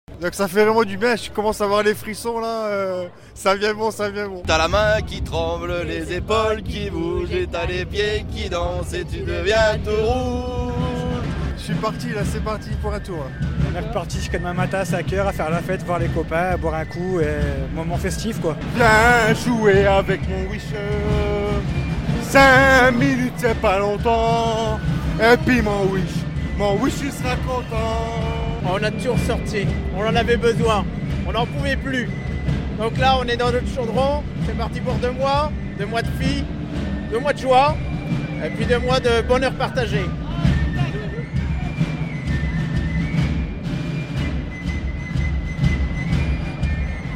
Donc ça fait vraiment du bien, je commence à avoir les frissons là, ça vient bon, ça vient bon. T'as la main qui tremble, les épaules qui bougent, et t'as les pieds qui dansent et tu deviens tout rouge. Je suis parti là, c'est parti pour un tour. On est reparti jusqu'à demain matin à 5h à faire la fête, voir les copains, à boire un coup, et moment festif quoi. Viens jouer avec mon Wish, 5 minutes c'est pas longtemps, et puis mon Wish il sera content. On a toujours sorti, on en avait besoin, on n'en pouvait plus. Donc là on est dans notre chaudron, c'est parti pour 2 mois, 2 mois de filles, 2 mois de joie, et puis 2 mois de bonheur partagé.